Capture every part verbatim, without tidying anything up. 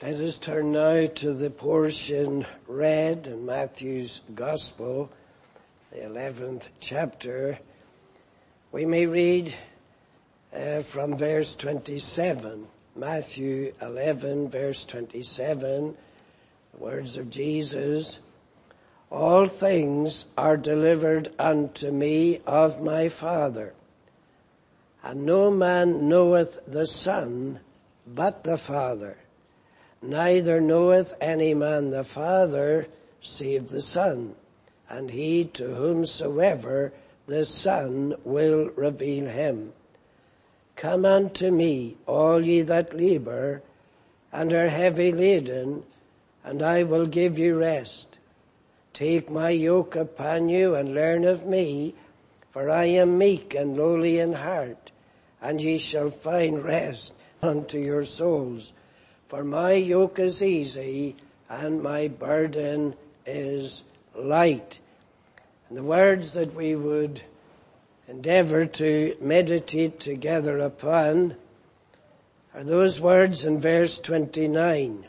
Let us turn now to the portion read in Matthew's Gospel, the eleventh chapter. We may read uh, from verse twenty-seven, Matthew eleven, verse twenty-seven, the words of Jesus. All things are delivered unto me of my Father, and no man knoweth the Son but the Father. Neither knoweth any man the Father save the Son, and he to whomsoever the Son will reveal him. Come unto me, all ye that labour and are heavy laden, and I will give you rest. Take my yoke upon you and learn of me, for I am meek and lowly in heart, and ye shall find rest unto your souls. For my yoke is easy and my burden is light. And the words that we would endeavour to meditate together upon are those words in verse twenty-nine.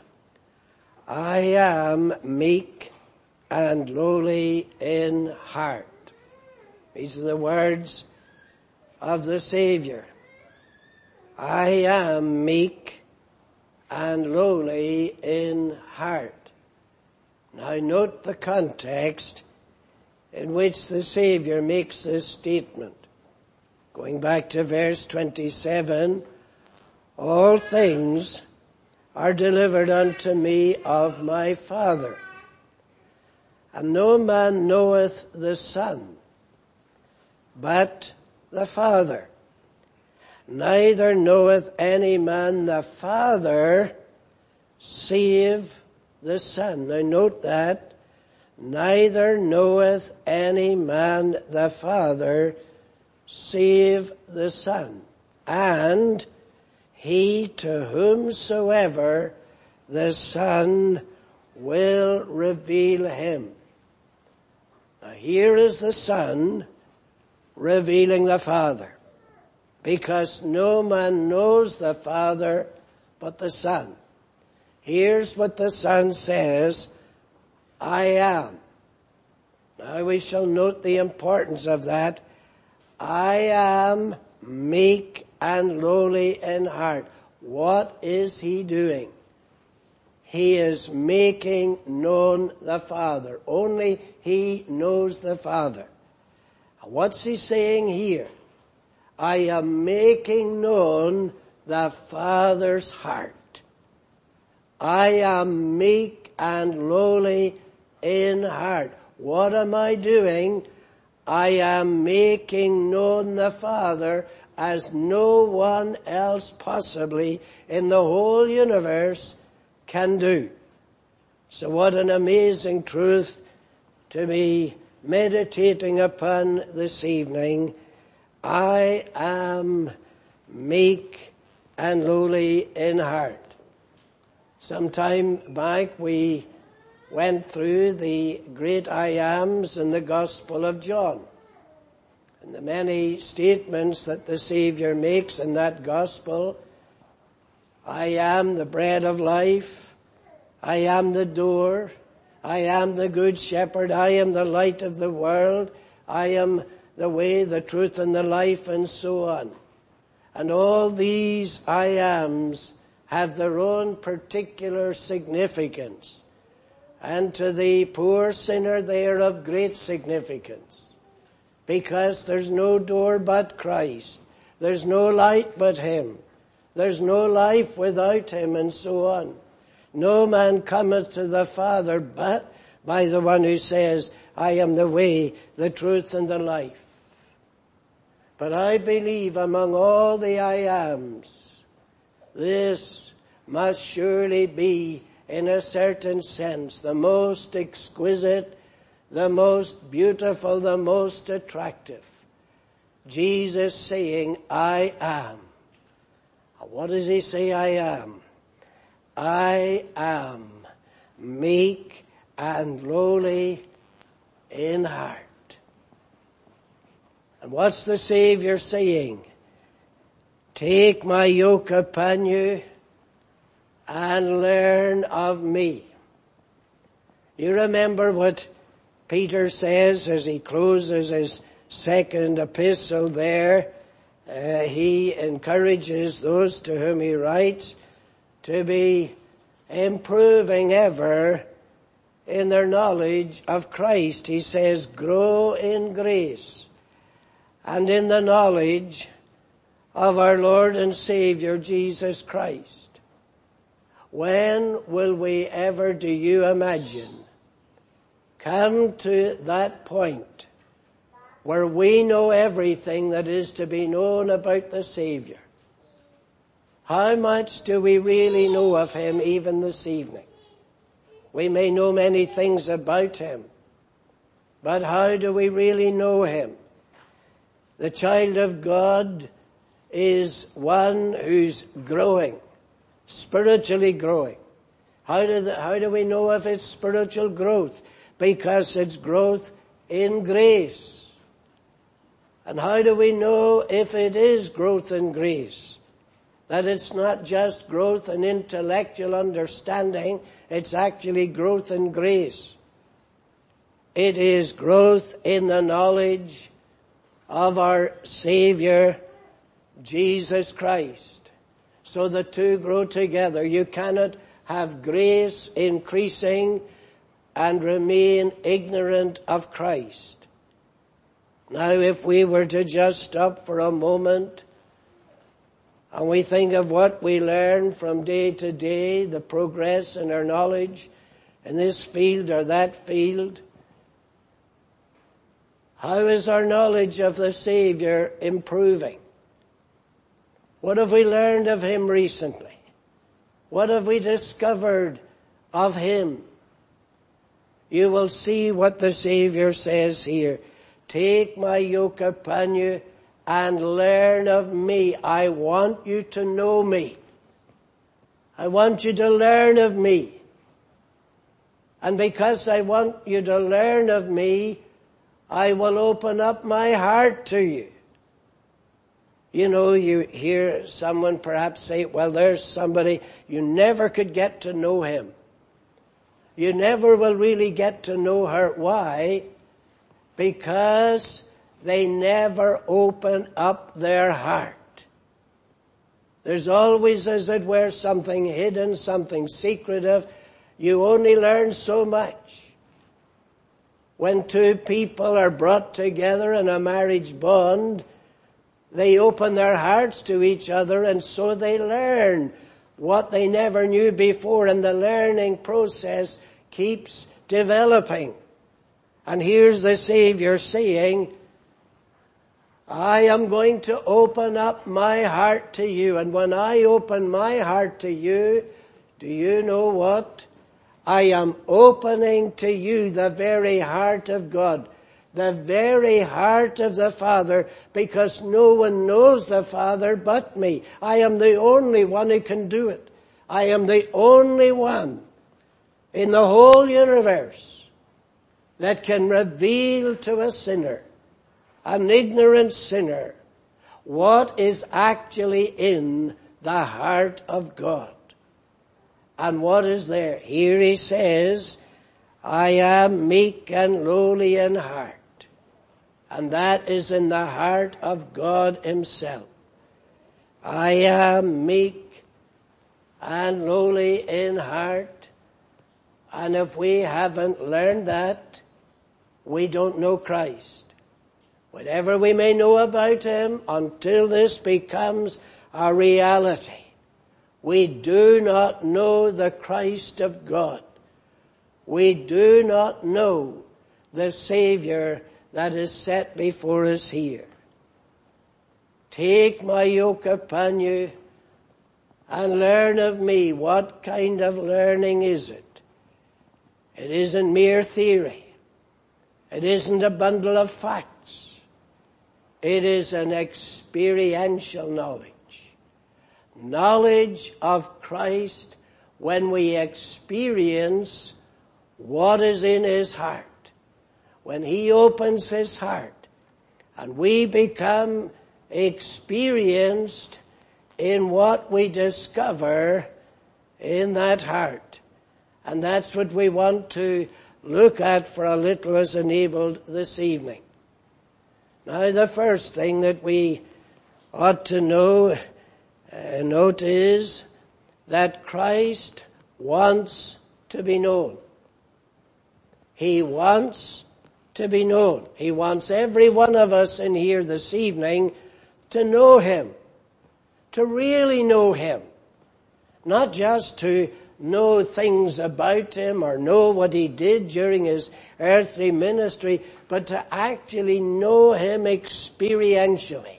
I am meek and lowly in heart. These are the words of the Saviour. I am meek and lowly in heart. Now note the context in which the Saviour makes this statement. Going back to verse twenty-seven, all things are delivered unto me of my Father, and no man knoweth the Son but the Father. Neither knoweth any man the Father save the Son. Now note that. Neither knoweth any man the Father save the Son, and he to whomsoever the Son will reveal him. Now here is the Son revealing the Father, because no man knows the Father but the Son. Here's what the Son says, I am. Now we shall note the importance of that. I am meek and lowly in heart. What is he doing? He is making known the Father. Only he knows the Father. And what's he saying here? I am making known the Father's heart. I am meek and lowly in heart. What am I doing? I am making known the Father as no one else possibly in the whole universe can do. So what an amazing truth to be meditating upon this evening. I am meek and lowly in heart. Some time back we went through the great I ams in the Gospel of John, and the many statements that the Saviour makes in that Gospel. I am the bread of life. I am the door. I am the good shepherd. I am the light of the world. I am the way, the truth, and the life, and so on. And all these I ams have their own particular significance. And to the poor sinner they are of great significance. Because there's no door but Christ. There's no light but him. There's no life without him, and so on. No man cometh to the Father but by the one who says, I am the way, the truth, and the life. But I believe among all the I ams, this must surely be, in a certain sense, the most exquisite, the most beautiful, the most attractive. Jesus saying, I am. What does he say I am? I am meek and lowly in heart. And what's the Saviour saying? Take my yoke upon you and learn of me. You remember what Peter says as he closes his second epistle there. Uh, he encourages those to whom he writes to be improving ever in their knowledge of Christ. He says, grow in grace and in the knowledge of our Lord and Savior Jesus Christ. When will we ever, do you imagine, come to that point where we know everything that is to be known about the Savior? How much do we really know of him even this evening? We may know many things about him, but how do we really know him? The child of God is one who's growing, spiritually growing. How do, the, how do we know of its spiritual growth? Because it's growth in grace. And how do we know if it is growth in grace? That it's not just growth in intellectual understanding, it's actually growth in grace. It is growth in the knowledge of our Savior, Jesus Christ. So the two grow together. You cannot have grace increasing and remain ignorant of Christ. Now, if we were to just stop for a moment and we think of what we learn from day to day, the progress in our knowledge in this field or that field, how is our knowledge of the Savior improving? What have we learned of him recently? What have we discovered of him? You will see what the Savior says here. Take my yoke upon you and learn of me. I want you to know me. I want you to learn of me. And because I want you to learn of me, I will open up my heart to you. You know, you hear someone perhaps say, well, there's somebody, you never could get to know him. You never will really get to know her. Why? Because they never open up their heart. There's always, as it were, something hidden, something secretive. You only learn so much. When two people are brought together in a marriage bond, they open their hearts to each other, and so they learn what they never knew before, and the learning process keeps developing. And here's the Savior saying, I am going to open up my heart to you. And when I open my heart to you, do you know what? I am opening to you the very heart of God, the very heart of the Father, because no one knows the Father but me. I am the only one who can do it. I am the only one in the whole universe that can reveal to a sinner, an ignorant sinner, what is actually in the heart of God. And what is there? Here he says, I am meek and lowly in heart. And that is in the heart of God himself. I am meek and lowly in heart. And if we haven't learned that, we don't know Christ. Whatever we may know about him, until this becomes a reality, we do not know the Christ of God. We do not know the Savior that is set before us here. Take my yoke upon you and learn of me. What kind of learning is it? It isn't mere theory. It isn't a bundle of facts. It is an experiential knowledge. Knowledge of Christ when we experience what is in his heart. When he opens his heart and we become experienced in what we discover in that heart. And that's what we want to look at for a little as enabled this evening. Now, the first thing that we ought to know, uh, note is that Christ wants to be known. He wants to be known. He wants every one of us in here this evening to know Him, to really know Him, not just to know things about Him or know what He did during His earthly ministry, but to actually know Him experientially,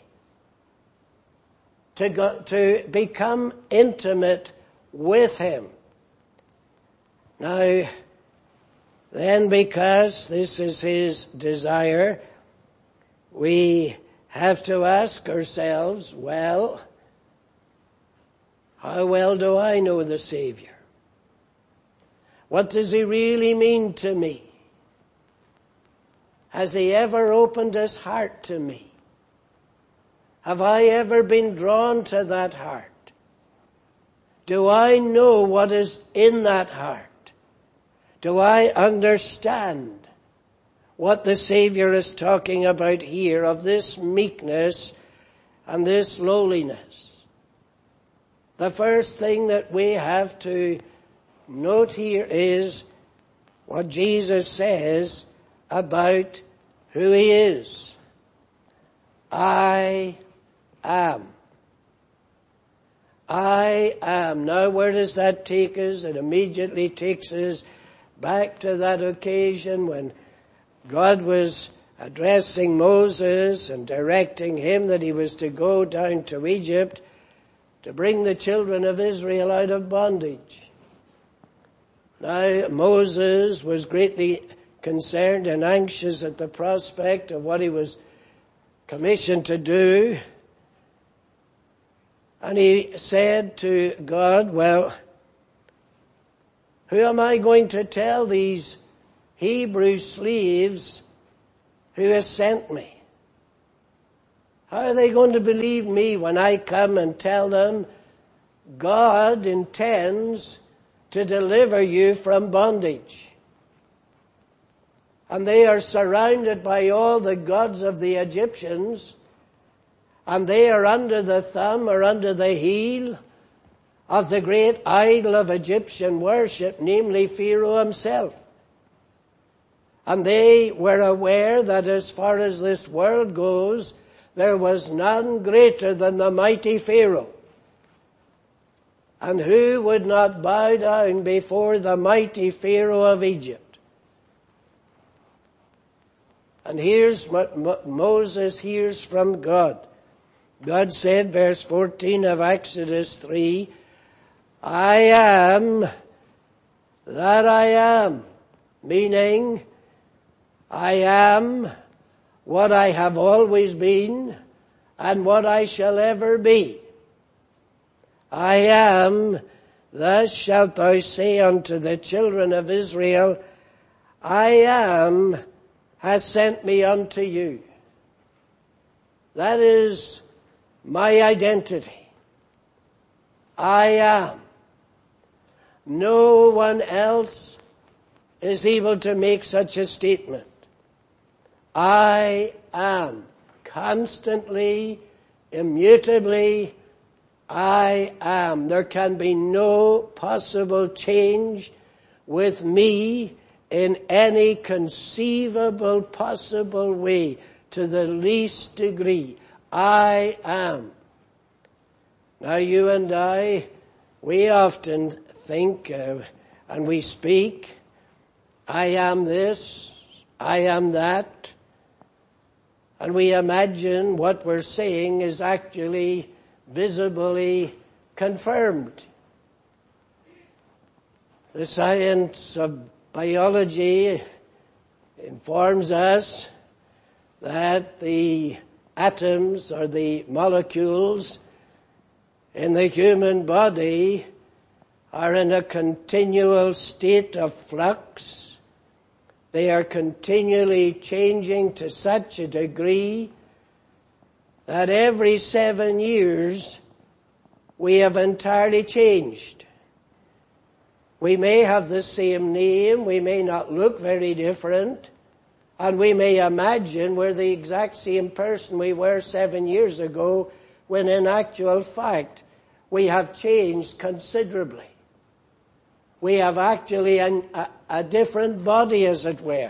to go, to become intimate with Him. Now, then, because this is His desire, we have to ask ourselves, well, how well do I know the Savior? What does He really mean to me? Has He ever opened His heart to me? Have I ever been drawn to that heart? Do I know what is in that heart? Do I understand what the Savior is talking about here of this meekness and this lowliness? The first thing that we have to note here is what Jesus says about who He is. I am. I am. Now, where does that take us? It immediately takes us back to that occasion when God was addressing Moses and directing him that he was to go down to Egypt to bring the children of Israel out of bondage. Now, Moses was greatly concerned and anxious at the prospect of what he was commissioned to do. And he said to God, well, who am I going to tell these Hebrew slaves who has sent me? How are they going to believe me when I come and tell them God intends to deliver you from bondage? And they are surrounded by all the gods of the Egyptians, and they are under the thumb or under the heel of the great idol of Egyptian worship, namely Pharaoh himself. And they were aware that as far as this world goes, there was none greater than the mighty Pharaoh. And who would not bow down before the mighty Pharaoh of Egypt? And here's what Moses hears from God. God said, verse fourteen of Exodus three, I am that I am, meaning I am what I have always been and what I shall ever be. I am, thus shalt thou say unto the children of Israel, I am has sent me unto you. That is my identity. I am. No one else is able to make such a statement. I am. Constantly, immutably, I am. There can be no possible change with me in any conceivable possible way to the least degree. I am. Now you and I, we often think uh, and we speak, I am this, I am that, and we imagine what we're saying is actually visibly confirmed. The science of biology informs us that the atoms or the molecules in the human body are in a continual state of flux. They are continually changing to such a degree that every seven years we have entirely changed. We may have the same name, we may not look very different, and we may imagine we're the exact same person we were seven years ago, when in actual fact we have changed considerably. We have actually an, a, a different body, as it were.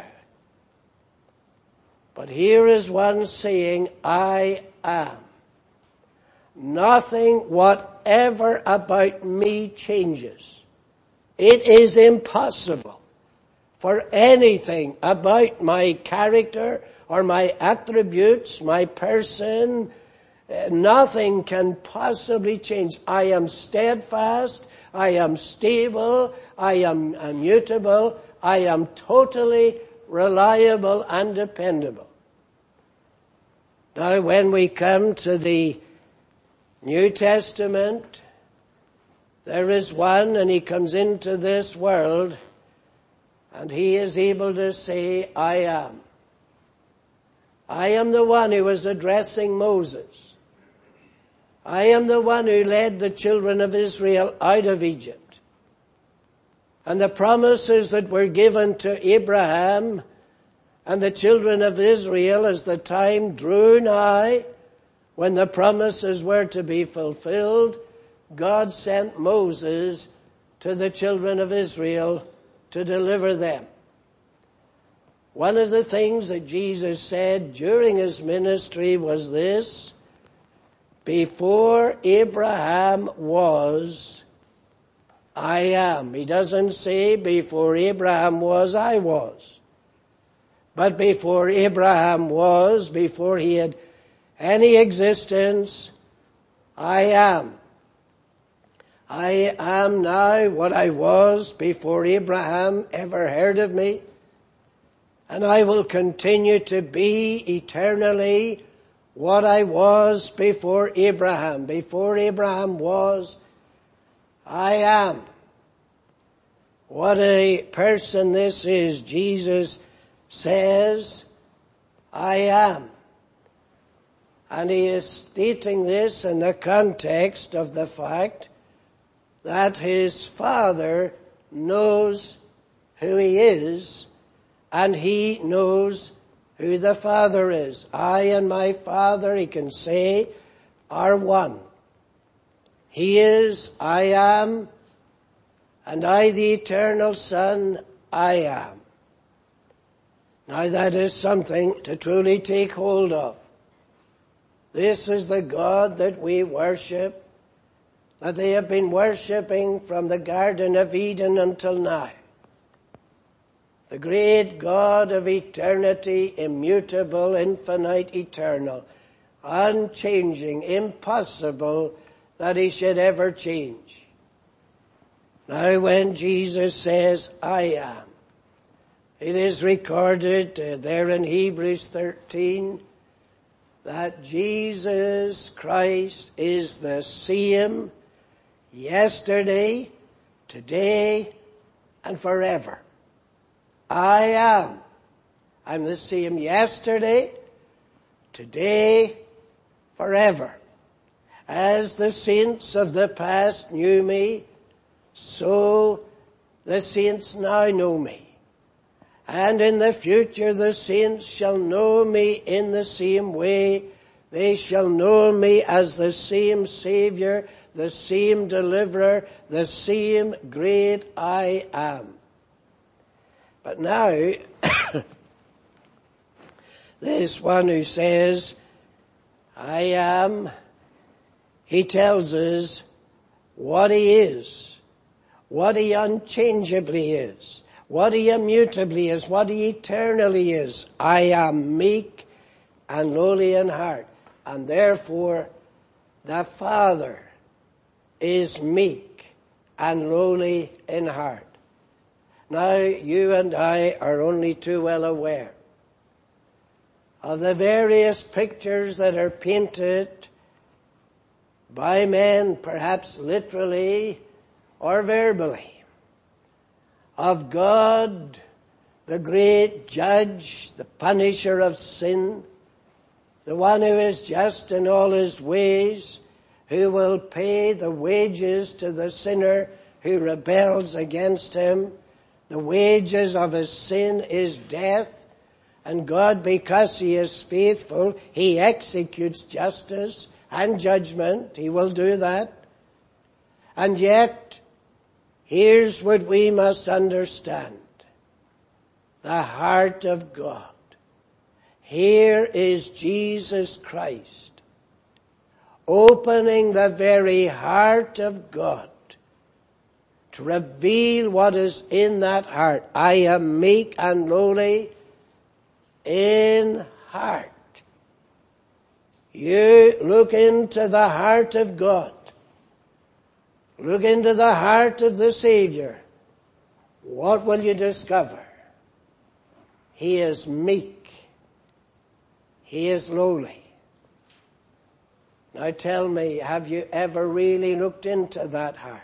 But here is one saying, I am. Nothing whatever about me changes. It is impossible for anything about my character or my attributes, my person, uh, nothing can possibly change. I am steadfast, I am stable, I am immutable, I am totally reliable and dependable. Now, when we come to the New Testament, there is one, and he comes into this world, and he is able to say, I am. I am the one who was addressing Moses. I am the one who led the children of Israel out of Egypt. And the promises that were given to Abraham and the children of Israel as the time drew nigh, when the promises were to be fulfilled, God sent Moses to the children of Israel to deliver them. One of the things that Jesus said during his ministry was this: before Abraham was, I am. He doesn't say before Abraham was, I was. But before Abraham was, before he had any existence, I am. I am now what I was before Abraham ever heard of me, and I will continue to be eternally what I was before Abraham. Before Abraham was, I am. What a person this is. Jesus says, I am. And he is stating this in the context of the fact that his Father knows who he is, and he knows who the Father is. I and my Father, he can say, are one. He is, I am, and I, the eternal Son, I am. Now that is something to truly take hold of. This is the God that we worship, that they have been worshipping from the Garden of Eden until now. The great God of eternity, immutable, infinite, eternal, unchanging, impossible that he should ever change. Now when Jesus says, I am, it is recorded uh, there in Hebrews thirteen that Jesus Christ is the same yesterday, today, and forever. I am. I'm the same yesterday, today, forever. As the saints of the past knew me, so the saints now know me. And in the future the saints shall know me in the same way. They shall know me as the same Savior, the same Deliverer, the same great I am. But now, this one who says, I am, he tells us what he is, what he unchangeably is, what he immutably is, what he eternally is. I am meek and lowly in heart. And therefore, the Father is meek and lowly in heart. Now, you and I are only too well aware of the various pictures that are painted by men, perhaps literally or verbally, of God, the great judge, the punisher of sin, the one who is just in all his ways, who will pay the wages to the sinner who rebels against him. The wages of his sin is death. And God, because he is faithful, he executes justice and judgment. He will do that. And yet, here's what we must understand. The heart of God. Here is Jesus Christ, opening the very heart of God to reveal what is in that heart. I am meek and lowly in heart. You look into the heart of God. Look into the heart of the Savior. What will you discover? He is meek. He is lowly. Now tell me, have you ever really looked into that heart?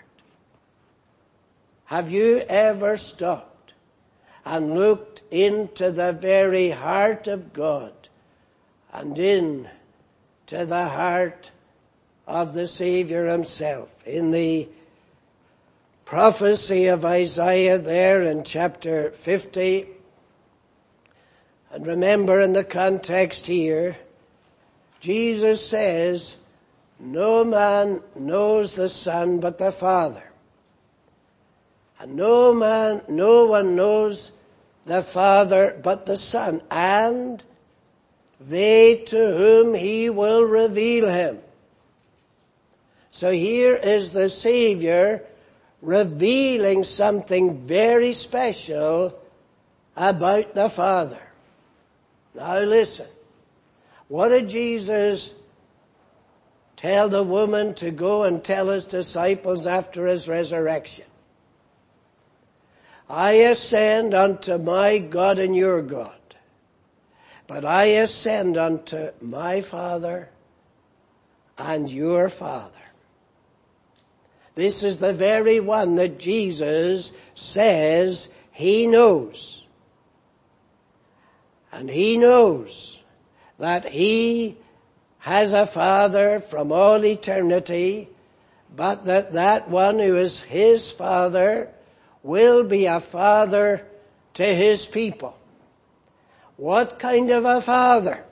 Have you ever stopped and looked into the very heart of God and into the heart of the Savior himself? In the prophecy of Isaiah there in chapter fifty, and remember in the context here, Jesus says, no man knows the Son but the Father. And no man, no one knows the Father but the Son, and they to whom he will reveal him. So here is the Savior revealing something very special about the Father. Now listen, what did Jesus tell the woman to go and tell his disciples after his resurrection? I ascend unto my God and your God, but I ascend unto my Father and your Father. This is the very one that Jesus says he knows. And he knows that he has a Father from all eternity, but that that one who is his Father will be a Father to his people. What kind of a Father?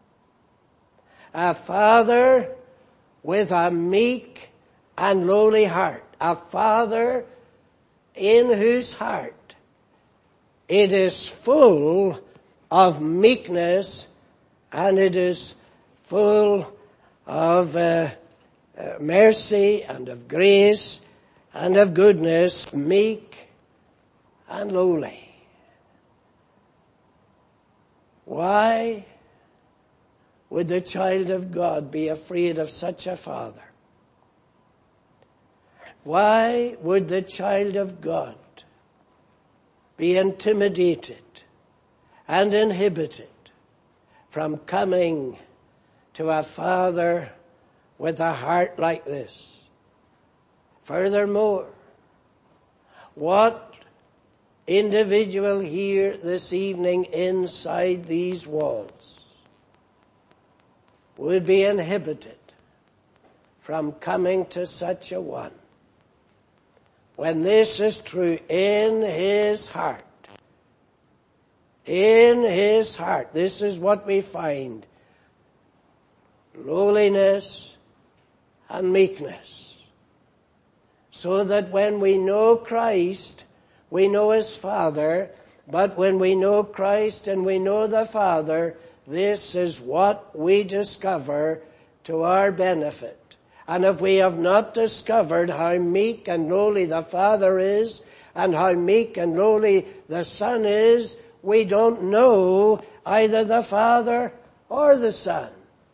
A Father with a meek and lowly heart. A Father in whose heart it is full of meekness, and it is full of uh, uh, mercy and of grace and of goodness, meek and lowly. Why would the child of God be afraid of such a Father? Why would the child of God be intimidated and inhibited from coming to a Father with a heart like this? Furthermore, what individual here this evening inside these walls would be inhibited from coming to such a one, when this is true in his heart? In his heart, this is what we find: lowliness and meekness. So that when we know Christ, we know his Father, but when we know Christ and we know the Father, this is what we discover to our benefit. And if we have not discovered how meek and lowly the Father is, and how meek and lowly the Son is, we don't know either the Father or the Son.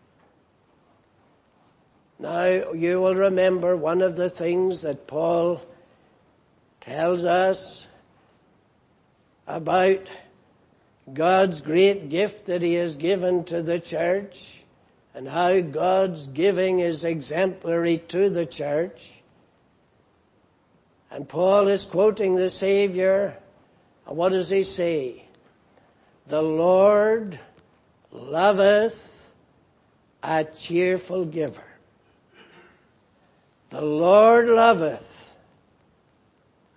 Now, you will remember one of the things that Paul tells us about God's great gift that he has given to the church, and how God's giving is exemplary to the church. And Paul is quoting the Savior, and what does he say? The Lord loveth a cheerful giver. The Lord loveth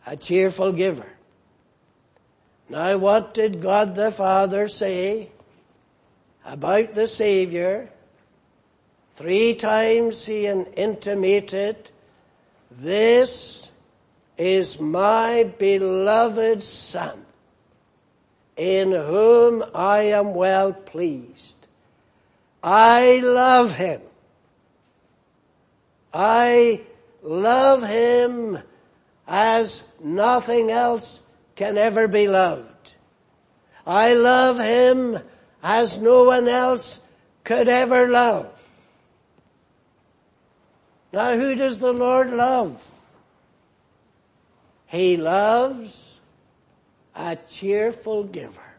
a cheerful giver. Now what did God the Father say about the Savior? Three times he intimated, "This is my beloved Son, in whom I am well pleased. I love him. I love him as nothing else can ever be loved. I love him as no one else could ever love." Now who does the Lord love? He loves a cheerful giver.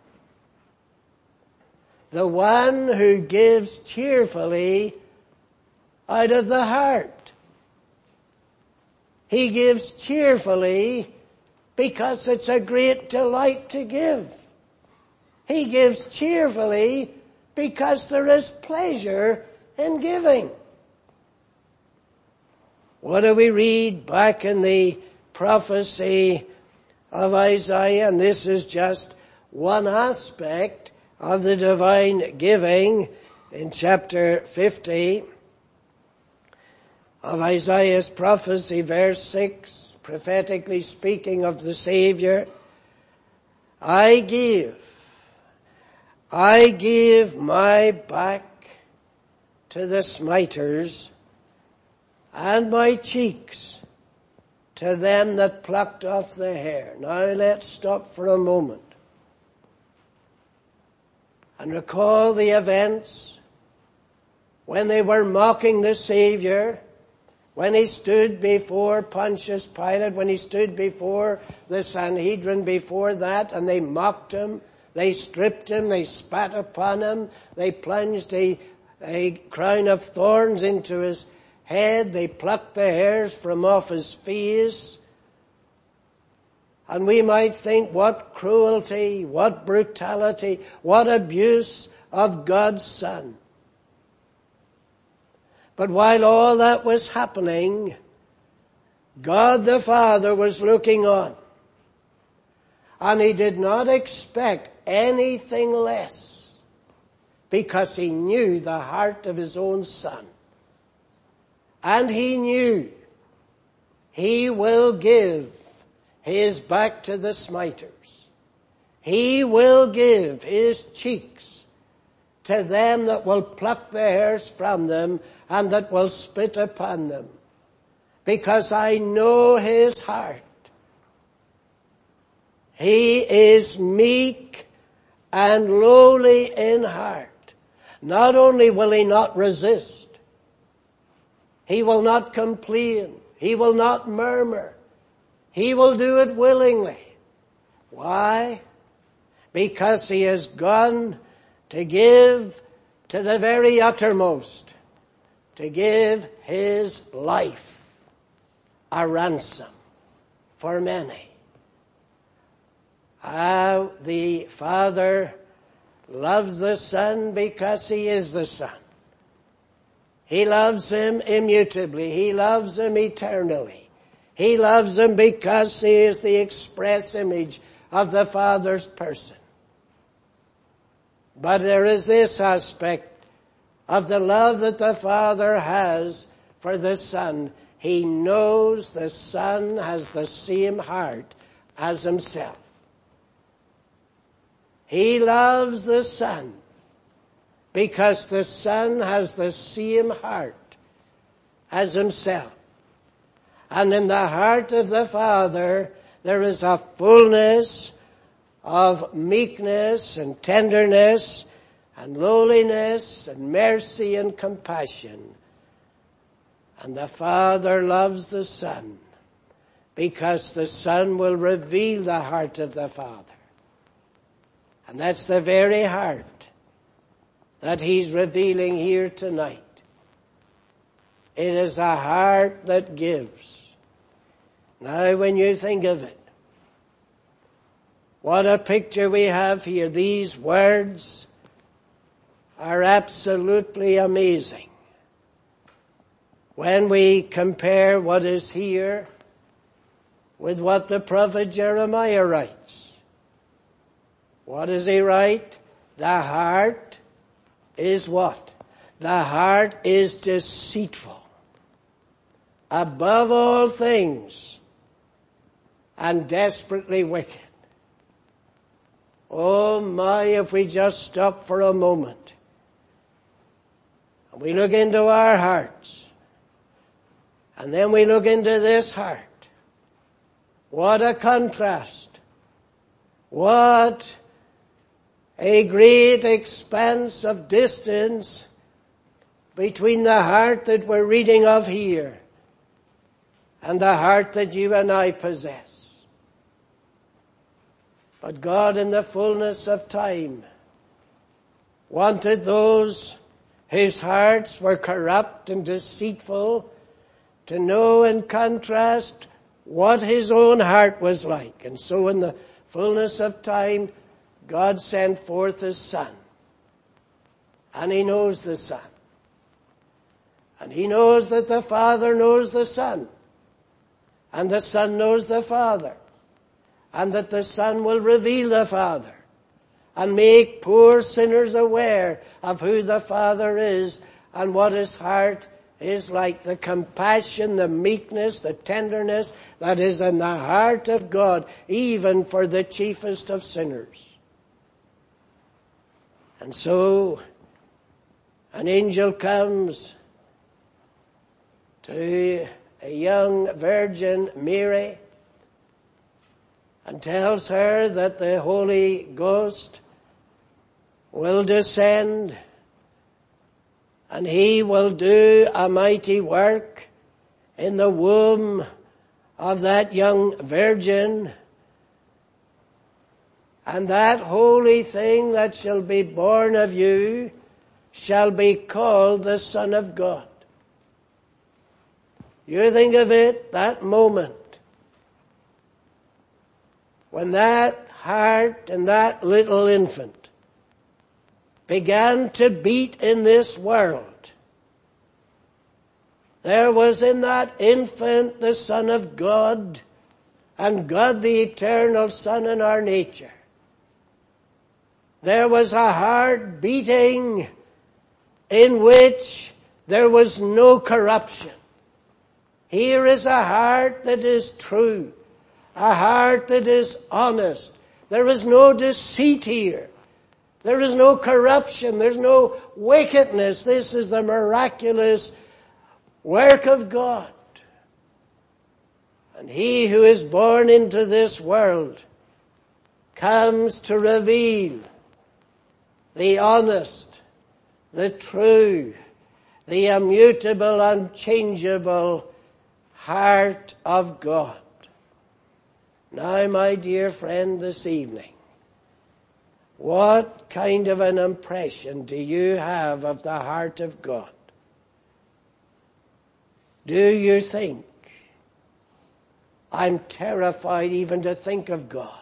The one who gives cheerfully out of the heart. He gives cheerfully because it's a great delight to give. He gives cheerfully because there is pleasure in giving. What do we read back in the prophecy of Isaiah? And this is just one aspect of the divine giving in chapter fifty of Isaiah's prophecy, verse six, prophetically speaking of the Savior. I give, I give my back to the smiters, and my cheeks to them that plucked off the hair. Now let's stop for a moment and recall the events when they were mocking the Savior, when he stood before Pontius Pilate, when he stood before the Sanhedrin before that, and they mocked him, they stripped him, they spat upon him, they plunged a, a crown of thorns into his head, they plucked the hairs from off his face. And we might think, what cruelty, what brutality, what abuse of God's Son. But while all that was happening, God the Father was looking on. And he did not expect anything less, because he knew the heart of his own Son. And he knew he will give his back to the smiters. He will give his cheeks to them that will pluck the hairs from them and that will spit upon them. Because I know his heart. He is meek and lowly in heart. Not only will he not resist, he will not complain. He will not murmur. He will do it willingly. Why? Because he has gone to give to the very uttermost, to give his life a ransom for many. How the Father loves the Son because he is the Son. He loves him immutably. He loves him eternally. He loves him because he is the express image of the Father's person. But there is this aspect of the love that the Father has for the Son. He knows the Son has the same heart as himself. He loves the Son because the Son has the same heart as himself. And in the heart of the Father, there is a fullness of meekness and tenderness and lowliness and mercy and compassion. And the Father loves the Son because the Son will reveal the heart of the Father. And that's the very heart that he's revealing here tonight. It is a heart that gives. Now when you think of it, what a picture we have here. These words are absolutely amazing. When we compare what is here with what the prophet Jeremiah writes. What does he write? The heart is what? The heart is deceitful above all things and desperately wicked. Oh my, if we just stop for a moment and we look into our hearts and then we look into this heart. What a contrast. What a great expanse of distance between the heart that we're reading of here and the heart that you and I possess. But God, in the fullness of time, wanted those whose hearts were corrupt and deceitful to know in contrast what his own heart was like. And so in the fullness of time, God sent forth his Son. And he knows the Son. And he knows that the Father knows the Son. And the Son knows the Father. And that the Son will reveal the Father and make poor sinners aware of who the Father is and what his heart is like. The compassion, the meekness, the tenderness that is in the heart of God, even for the chiefest of sinners. And so, an angel comes to a young virgin, Mary, and tells her that the Holy Ghost will descend and he will do a mighty work in the womb of that young virgin. And that holy thing that shall be born of you shall be called the Son of God. You think of it, that moment, when that heart and that little infant began to beat in this world. There was in that infant the Son of God, and God the eternal Son in our nature. There was a heart beating in which there was no corruption. Here is a heart that is true. A heart that is honest. There is no deceit here. There is no corruption. There's no wickedness. This is the miraculous work of God. And he who is born into this world comes to reveal the honest, the true, the immutable, unchangeable heart of God. Now, my dear friend, this evening, what kind of an impression do you have of the heart of God? Do you think, I'm terrified even to think of God,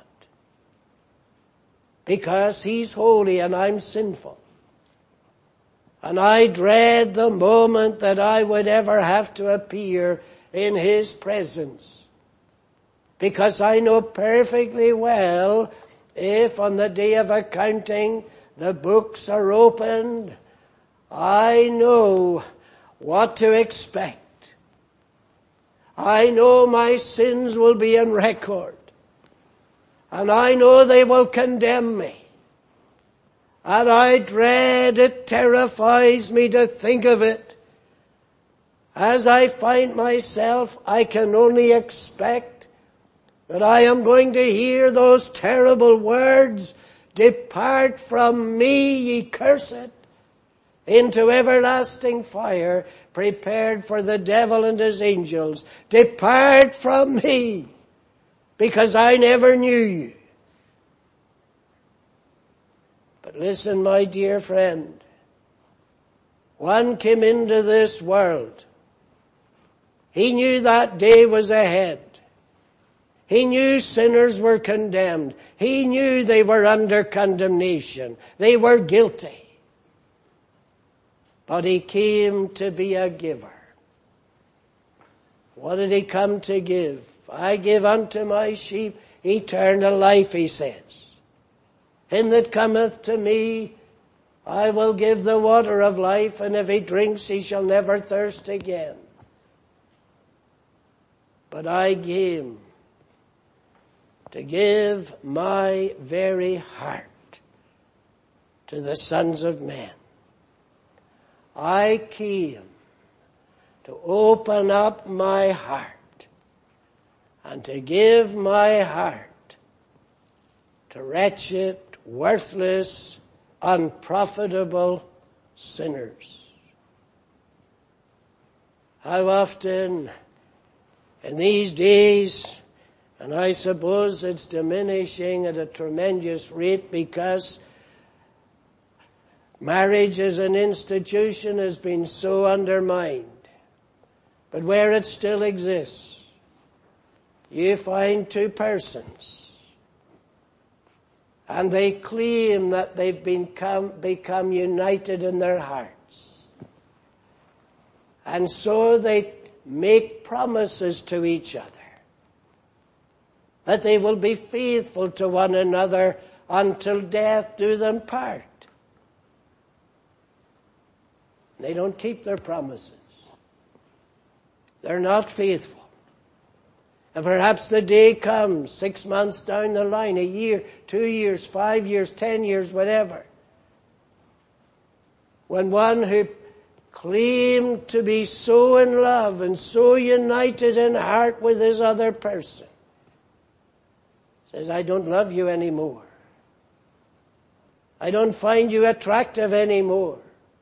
because he's holy and I'm sinful, and I dread the moment that I would ever have to appear in his presence? Because I know perfectly well, if on the day of accounting the books are opened, I know what to expect. I know my sins will be in record. And I know they will condemn me. And I dread, it terrifies me to think of it. As I find myself, I can only expect that I am going to hear those terrible words, depart from me, ye cursed, into everlasting fire, prepared for the devil and his angels. Depart from me, because I never knew you. But listen, my dear friend, one came into this world. He knew that day was ahead. He knew sinners were condemned. He knew they were under condemnation. They were guilty. But he came to be a giver. What did he come to give? If I give unto my sheep eternal life, he says, him that cometh to me, I will give the water of life, and if he drinks, he shall never thirst again. But I came to give my very heart to the sons of men. I came to open up my heart and to give my heart to wretched, worthless, unprofitable sinners. How often in these days, and I suppose it's diminishing at a tremendous rate because marriage as an institution has been so undermined. But where it still exists, you find two persons, and they claim that they've become, become united in their hearts. And so they make promises to each other that they will be faithful to one another until death do them part. They don't keep their promises. They're not faithful. And perhaps the day comes, six months down the line, a year, two years, five years, ten years, whatever, when one who claimed to be so in love and so united in heart with his other person says, I don't love you anymore. I don't find you attractive anymore.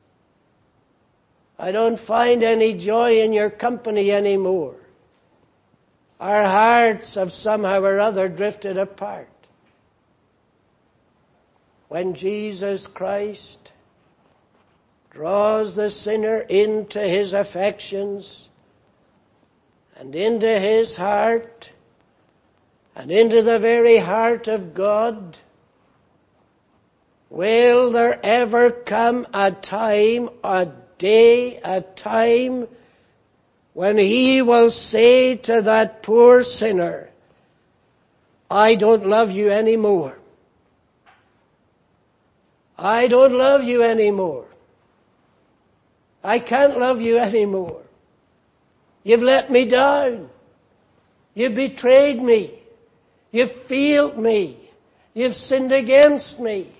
I don't find any joy in your company anymore. Our hearts have somehow or other drifted apart. When Jesus Christ draws the sinner into his affections and into his heart and into the very heart of God, will there ever come a time, a day, a time when he will say to that poor sinner, I don't love you anymore. I don't love you anymore. I can't love you anymore. You've let me down. You've betrayed me. You've failed me. You've sinned against me.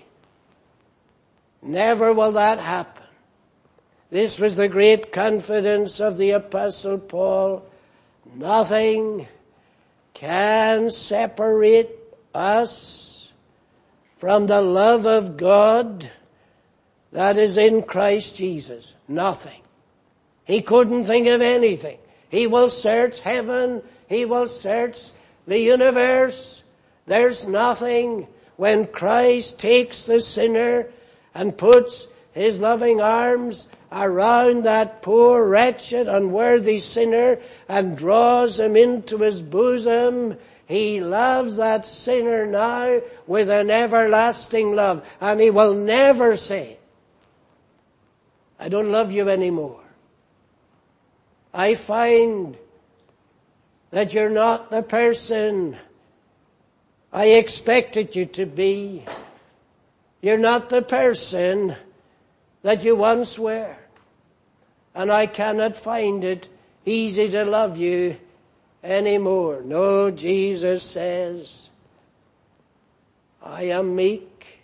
Never will that happen. This was the great confidence of the Apostle Paul. Nothing can separate us from the love of God that is in Christ Jesus. Nothing. He couldn't think of anything. He will search heaven. He will search the universe. There's nothing when Christ takes the sinner and puts his loving arms around that poor, wretched, unworthy sinner and draws him into his bosom. He loves that sinner now with an everlasting love, and he will never say, I don't love you anymore. I find that you're not the person I expected you to be. You're not the person that you once were. And I cannot find it easy to love you anymore. No, Jesus says, I am meek.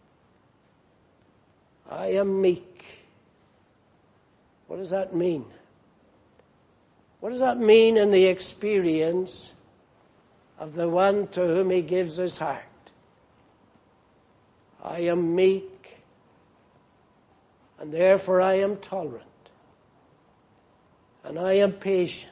I am meek. What does that mean? What does that mean in the experience of the one to whom he gives his heart? I am meek, and therefore I am tolerant, and I am patient,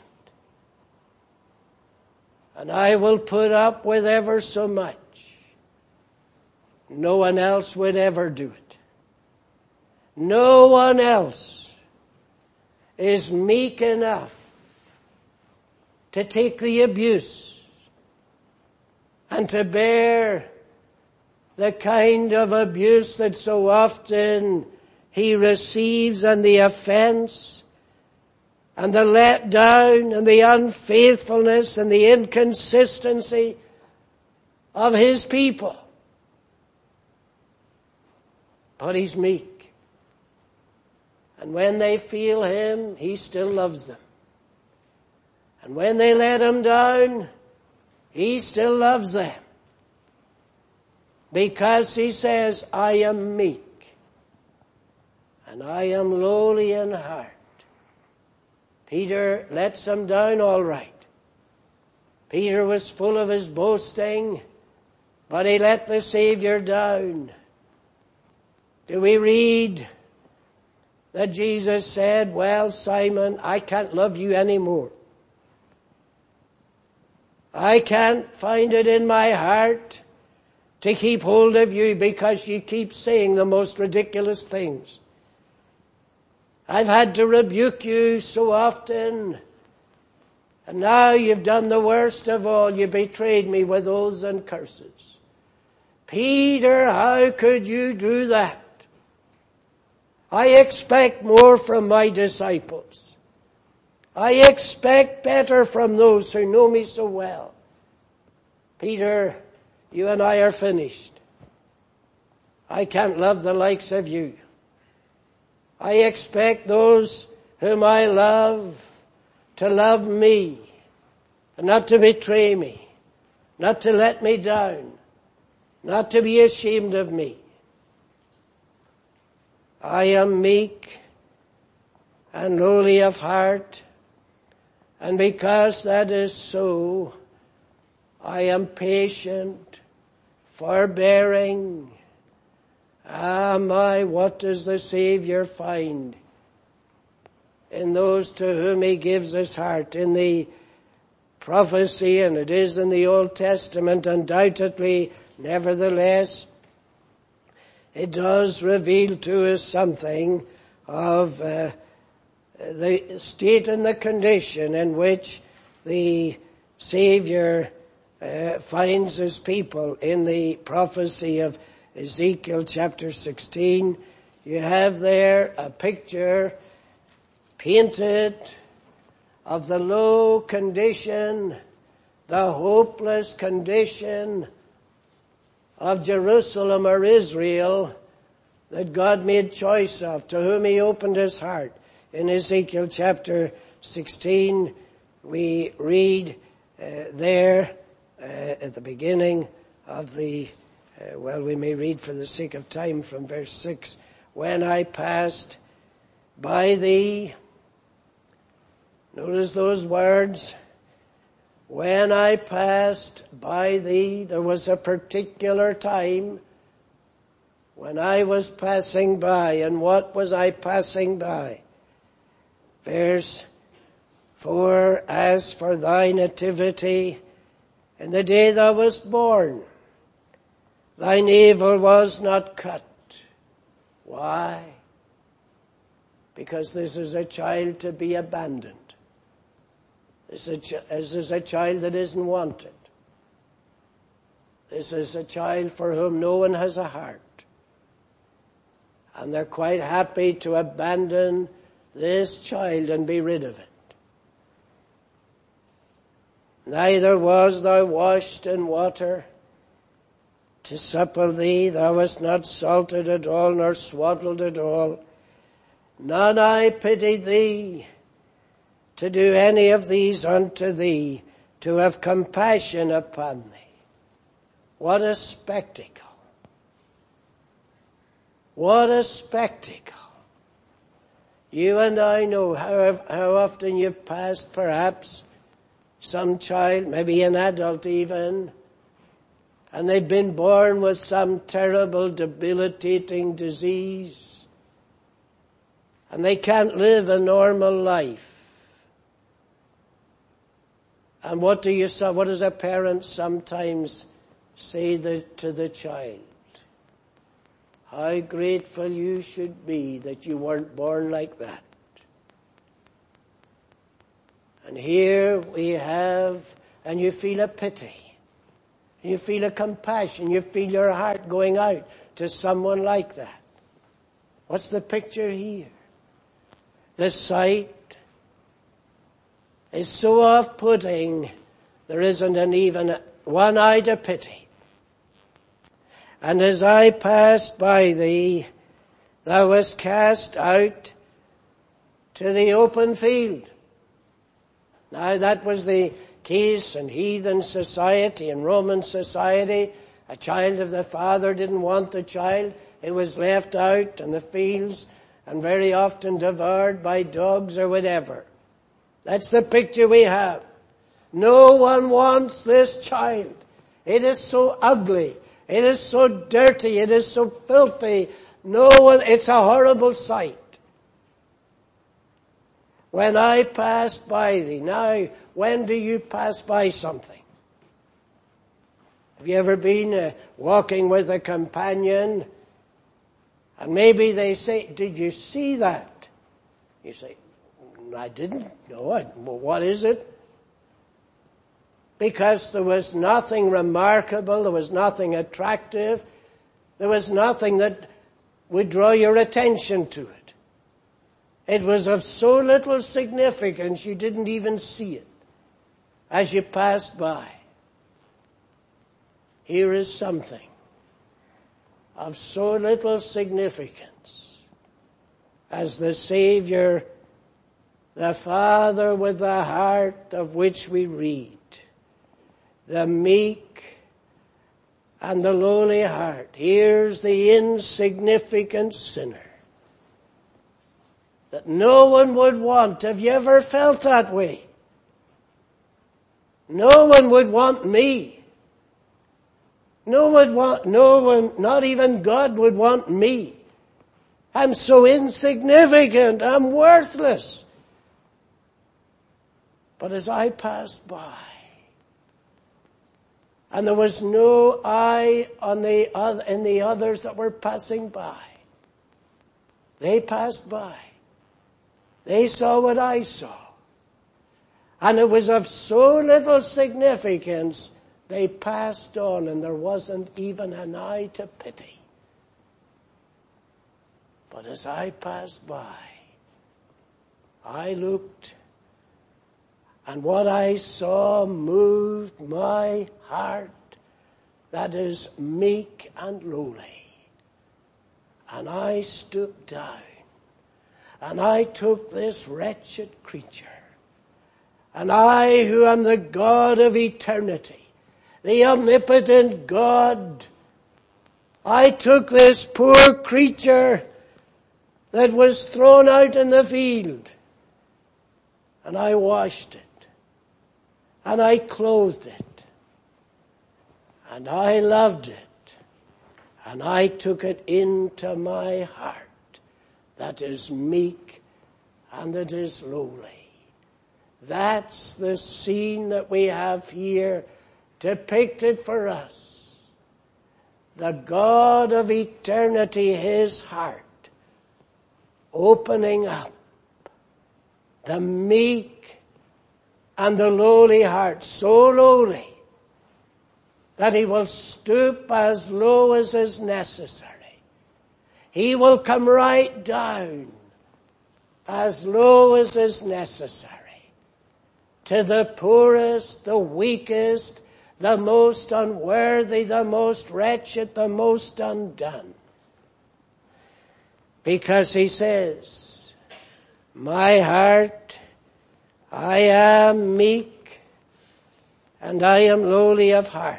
and I will put up with ever so much. No one else would ever do it. No one else is meek enough to take the abuse and to bear the kind of abuse that so often he receives and the offense and the letdown and the unfaithfulness and the inconsistency of his people. But he's meek. And when they feel him, he still loves them. And when they let him down, he still loves them. Because he says, I am meek, and I am lowly in heart. Peter lets him down all right. Peter was full of his boasting, but he let the Savior down. Do we read that Jesus said, well, Simon, I can't love you anymore. I can't find it in my heart to keep hold of you because you keep saying the most ridiculous things. I've had to rebuke you so often, and now you've done the worst of all. You betrayed me with oaths and curses. Peter, how could you do that? I expect more from my disciples. I expect better from those who know me so well. Peter, you and I are finished. I can't love the likes of you. I expect those whom I love to love me, and not to betray me, not to let me down, not to be ashamed of me. I am meek and lowly of heart, and because that is so, I am patient, forbearing. Ah, my, what does the Savior find in those to whom he gives his heart? In the prophecy, and it is in the Old Testament, undoubtedly, nevertheless, it does reveal to us something of uh, the state and the condition in which the Savior uh, finds his people. In the prophecy of Ezekiel chapter sixteen, you have there a picture painted of the low condition, the hopeless condition of Jerusalem or Israel that God made choice of, to whom he opened his heart. In Ezekiel chapter sixteen, we read uh, there uh, at the beginning of the, uh, well, we may read for the sake of time from verse six. When I passed by thee, notice those words. When I passed by thee, there was a particular time when I was passing by. And what was I passing by? Verse four, as for thy nativity, in the day thou wast born, thy navel was not cut. Why? Because this is a child to be abandoned. This is, a ch- this is a child that isn't wanted. This is a child for whom no one has a heart. And they're quite happy to abandon this child and be rid of it. Neither was thou washed in water to supple thee. Thou wast not salted at all, nor swaddled at all. None I pitied thee to do any of these unto thee, to have compassion upon thee. What a spectacle. What a spectacle. You and I know how, how often you've passed perhaps some child, maybe an adult even, and they've been born with some terrible debilitating disease, and they can't live a normal life. And what do you say? What does a parent sometimes say the, to the child? How grateful you should be that you weren't born like that. And here we have, and you feel a pity. You feel a compassion. You feel your heart going out to someone like that. What's the picture here? The sight is so off-putting, there isn't an even one eyed of pity. And as I passed by thee, thou wast cast out to the open field. Now that was the case in heathen society, in Roman society. A child of the father didn't want the child. It was left out in the fields and very often devoured by dogs or whatever. That's the picture we have. No one wants this child. It is so ugly. It is so dirty. It is so filthy. No one, it's a horrible sight. When I passed by thee. Now, when do you pass by something? Have you ever been uh, walking with a companion and maybe they say, did you see that? You say, I didn't. No, I, well, what is it? Because there was nothing remarkable, there was nothing attractive, there was nothing that would draw your attention to it. It was of so little significance you didn't even see it as you passed by. Here is something of so little significance as the Savior, the Father with the heart of which we read, the meek and the lowly heart. Here's the insignificant sinner that no one would want. Have you ever felt that way? No one would want me. No one would want, no one, not even God would want me. I'm so insignificant. I'm worthless. But as I passed by, and there was no eye on the other, in the others that were passing by. They passed by. They saw what I saw. And it was of so little significance, they passed on and there wasn't even an eye to pity. But as I passed by, I looked, and what I saw moved my heart that is meek and lowly. And I stooped down and I took this wretched creature. And I, who am the God of eternity, the omnipotent God, I took this poor creature that was thrown out in the field and I washed it. And I clothed it. And I loved it. And I took it into my heart that is meek and that is lowly. That's the scene that we have here depicted for us. The God of eternity, his heart, opening up. The meek and the lowly heart, so lowly that he will stoop as low as is necessary. He will come right down as low as is necessary to the poorest, the weakest, the most unworthy, the most wretched, the most undone. Because he says, my heart, I am meek and I am lowly of heart.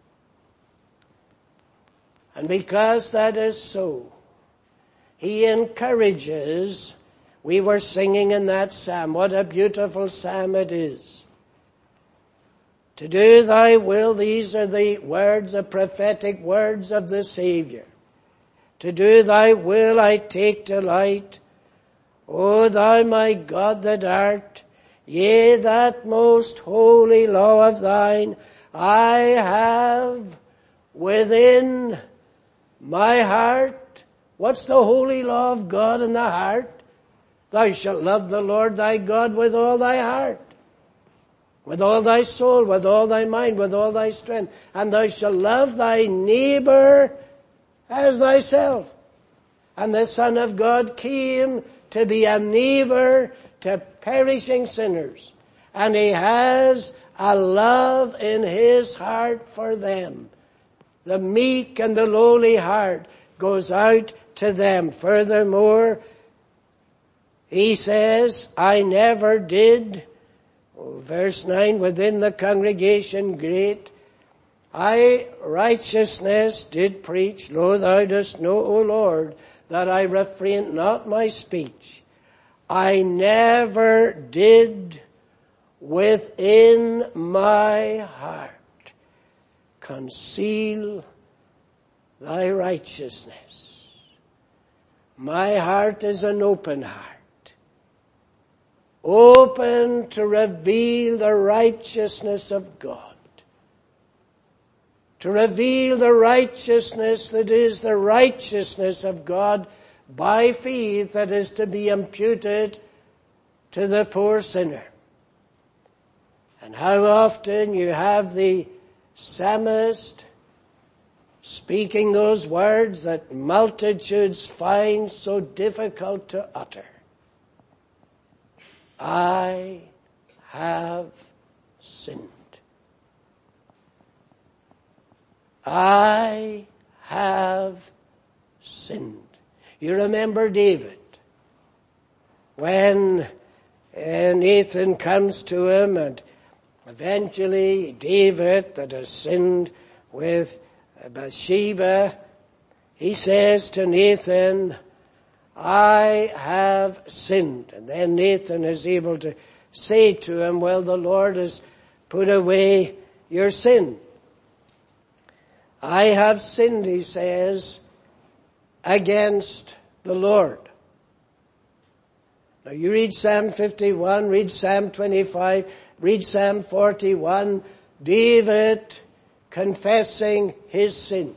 And because that is so, he encourages. We were singing in that psalm. What a beautiful psalm it is. To do thy will, these are the words, the prophetic words of the Savior. To do thy will I take delight. O thou my God that art, yea, that most holy law of thine I have within my heart. What's the holy law of God in the heart? Thou shalt love the Lord thy God with all thy heart, with all thy soul, with all thy mind, with all thy strength. And thou shalt love thy neighbor as thyself. And the Son of God came to be a neighbor to perishing sinners. and he has a love in his heart for them. The meek and the lowly heart goes out to them. Furthermore, he says, I never did, oh, verse nine, within the congregation great, I righteousness did preach. Lo, thou dost know, O Lord, that I refrained not my speech. I never did within my heart conceal thy righteousness. My heart is an open heart, open to reveal the righteousness of God, to reveal the righteousness that is the righteousness of God by faith that is to be imputed to the poor sinner. And how often you have the psalmist speaking those words that multitudes find so difficult to utter. I have sinned. I have sinned. You remember David, when uh, Nathan comes to him, and eventually David, that has sinned with Bathsheba, he says to Nathan, I have sinned. And then Nathan is able to say to him, well, the Lord has put away your sin. I have sinned, he says, against the Lord. Now you read Psalm fifty-one, read Psalm twenty-five, read Psalm forty-one, David confessing his sin.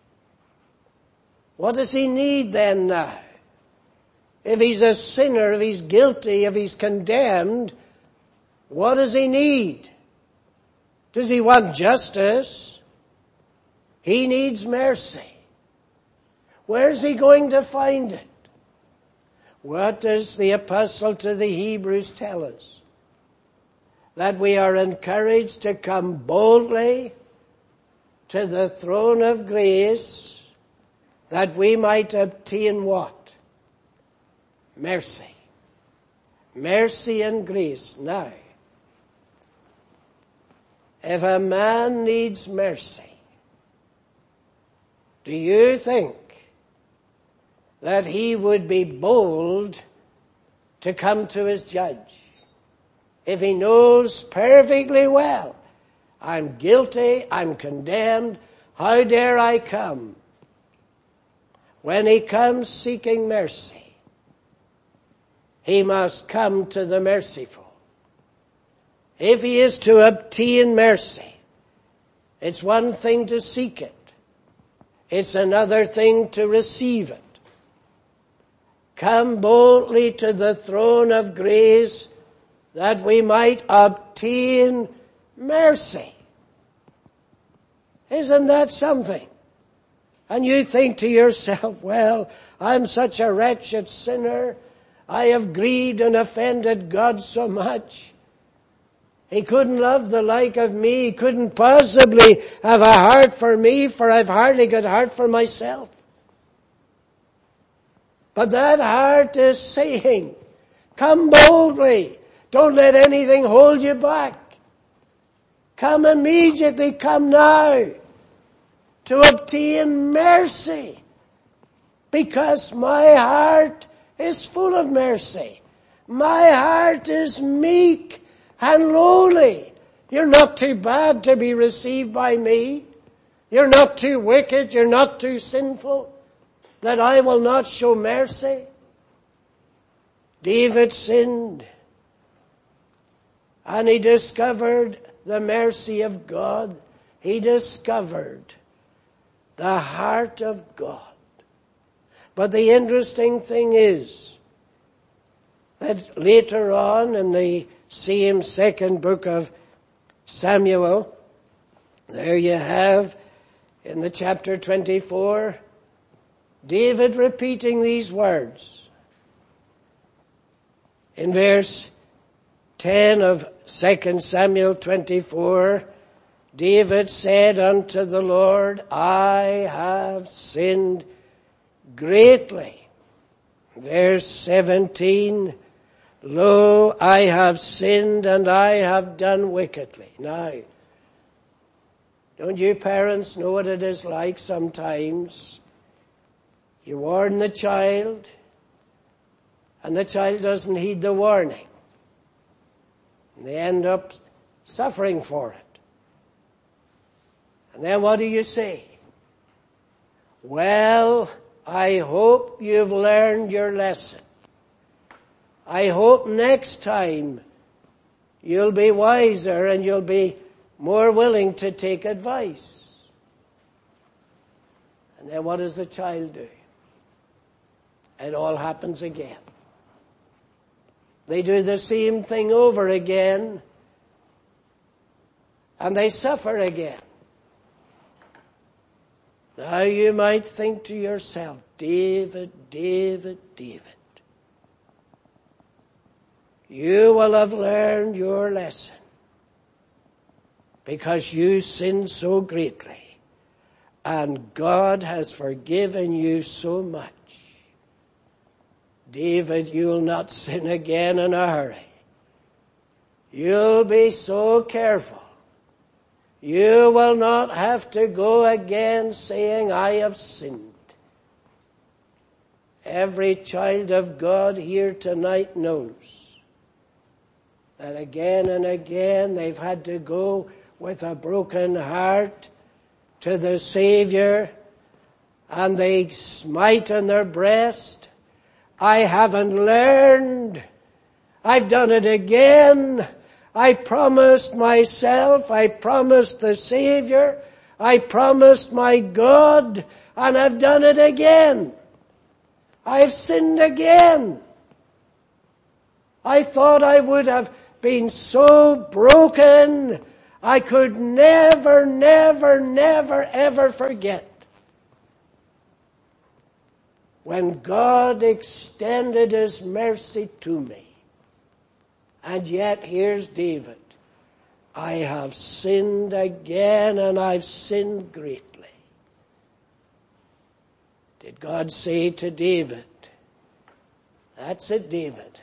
What does he need then now? If he's a sinner, if he's guilty, if he's condemned, what does he need? Does he want justice? He needs mercy. Where's he going to find it? What does the epistle to the Hebrews tell us? That we are encouraged to come boldly to the throne of grace, that we might obtain what? Mercy. Mercy and grace. Now, if a man needs mercy, do you think that he would be bold to come to his judge if he knows perfectly well, I'm guilty, I'm condemned, how dare I come? When he comes seeking mercy, he must come to the merciful. If he is to obtain mercy, it's one thing to seek it. It's another thing to receive it. Come boldly to the throne of grace that we might obtain mercy. Isn't that something? And you think to yourself, well, I'm such a wretched sinner. I have grieved and offended God so much. He couldn't love the like of me. He couldn't possibly have a heart for me, for I've hardly got a heart for myself. But that heart is saying, come boldly. Don't let anything hold you back. Come immediately, come now to obtain mercy, because my heart is full of mercy. My heart is meek and lowly. You're not too bad to be received by me. You're not too wicked. You're not too sinful that I will not show mercy. David sinned, and he discovered the mercy of God. He discovered the heart of God. But the interesting thing is that later on in the same second book of Samuel, there you have in the chapter twenty-four, David repeating these words. In verse ten of Second Samuel twenty-four, David said unto the Lord, I have sinned greatly. Verse seventeen, lo, I have sinned and I have done wickedly. Now, don't you parents know what it is like sometimes? You warn the child, and the child doesn't heed the warning. And they end up suffering for it. And then what do you say? Well, I hope you've learned your lesson. I hope next time you'll be wiser and you'll be more willing to take advice. And then what does the child do? It all happens again. They do the same thing over again, and they suffer again. Now you might think to yourself, David, David, David, you will have learned your lesson because you sinned so greatly, and God has forgiven you so much. David, you'll not sin again in a hurry. You'll be so careful. You will not have to go again saying, I have sinned. Every child of God here tonight knows that again and again they've had to go with a broken heart to the Savior, and they smite on their breast, I haven't learned. I've done it again. I promised myself, I promised the Savior, I promised my God, and I've done it again. I've sinned again. I thought I would have been so broken, I could never, never, never, ever forget when God extended His mercy to me. And yet here's David. I have sinned again, and I've sinned greatly. Did God say to David, that's it, David.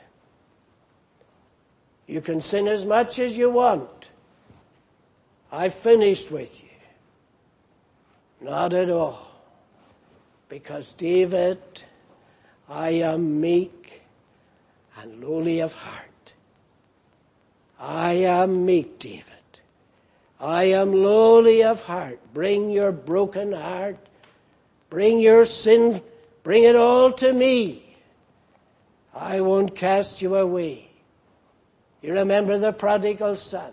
You can sin as much as you want. I've finished with you. Not at all. Because David, I am meek and lowly of heart. I am meek, David. I am lowly of heart. Bring your broken heart. Bring your sin. Bring it all to me. I won't cast you away. You remember the prodigal son.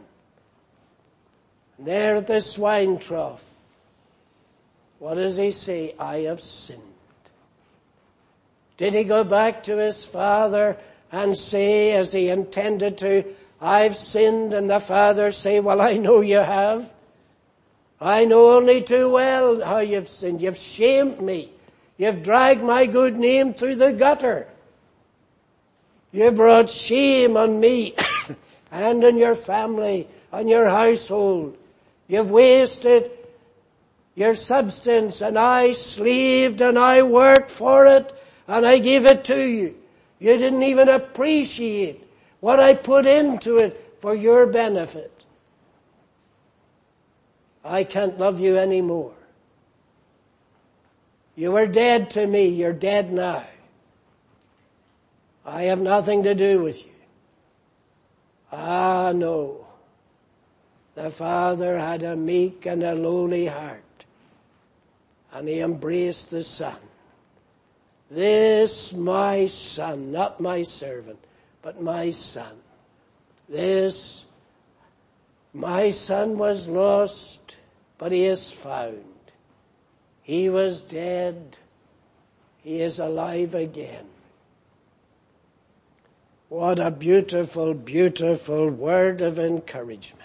There at the swine trough. What does he say? I have sinned. Did he go back to his father and say, as he intended to, I've sinned, and the father say, well, I know you have. I know only too well how you've sinned. You've shamed me. You've dragged my good name through the gutter. You brought shame on me and on your family, on your household. You've wasted your substance, and I slaved and I worked for it, and I gave it to you. You didn't even appreciate what I put into it for your benefit. I can't love you anymore. You were dead to me. You're dead now. I have nothing to do with you. Ah, no. The father had a meek and a lowly heart, and he embraced the son. This my son, not my servant, but my son. This, my son was lost, but he is found. He was dead. He is alive again. What a beautiful, beautiful word of encouragement.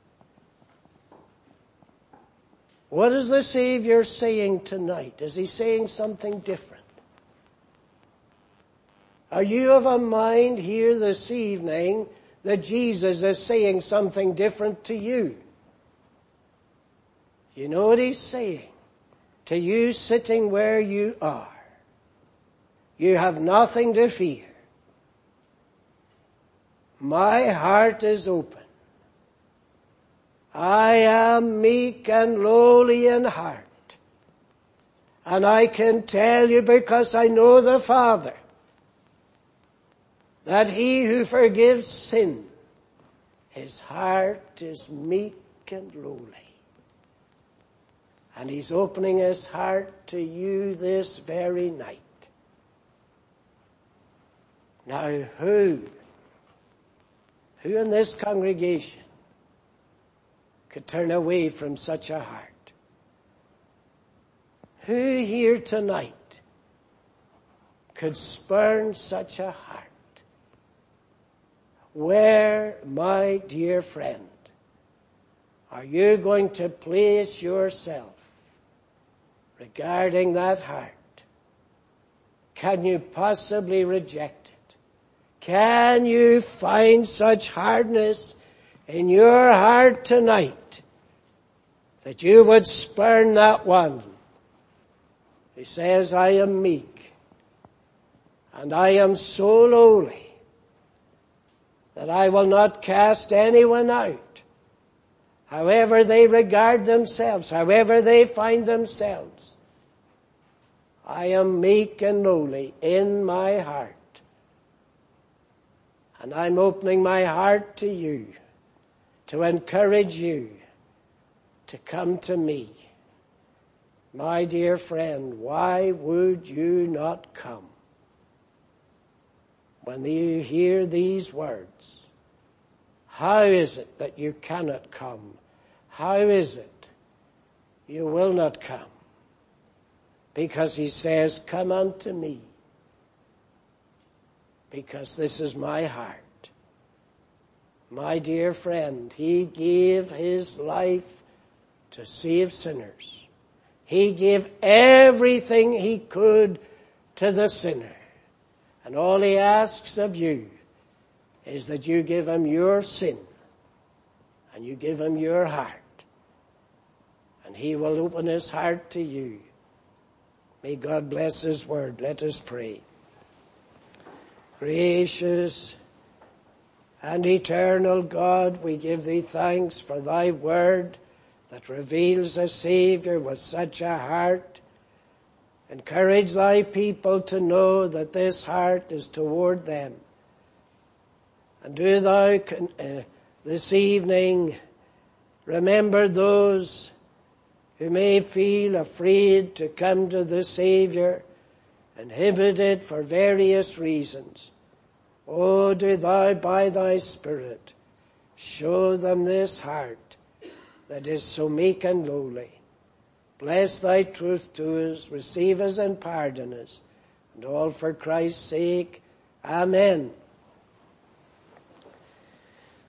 What is the Savior saying tonight? Is he saying something different? Are you of a mind here this evening that Jesus is saying something different to you. You know what he's saying? To you sitting where you are, you have nothing to fear. My heart is open. I am meek and lowly in heart. And I can tell you, because I know the Father, that he who forgives sin, his heart is meek and lowly. And he's opening his heart to you this very night. Now who, who in this congregation could turn away from such a heart? Who here tonight could spurn such a heart? Where, my dear friend, are you going to place yourself regarding that heart? Can you possibly reject it? Can you find such hardness in your heart tonight that you would spurn that one? He says, I am meek and I am so lowly that I will not cast anyone out, however they regard themselves, however they find themselves. I am meek and lowly in my heart. And I'm opening my heart to you, to encourage you to come to me. My dear friend, why would you not come? When you hear these words, how is it that you cannot come? How is it you will not come? Because he says, come unto me, because this is my heart. My dear friend, he gave his life to save sinners. He gave everything he could to the sinner. And all he asks of you is that you give him your sin and you give him your heart. And he will open his heart to you. May God bless his word. Let us pray. Gracious and eternal God, we give thee thanks for thy word that reveals a Savior with such a heart. Encourage thy people to know that this heart is toward them. And do thou uh, this evening remember those who may feel afraid to come to the Savior, inhibited for various reasons. Oh, do thou by thy Spirit show them this heart that is so meek and lowly. Bless thy truth to us, receive us and pardon us, and all for Christ's sake. Amen.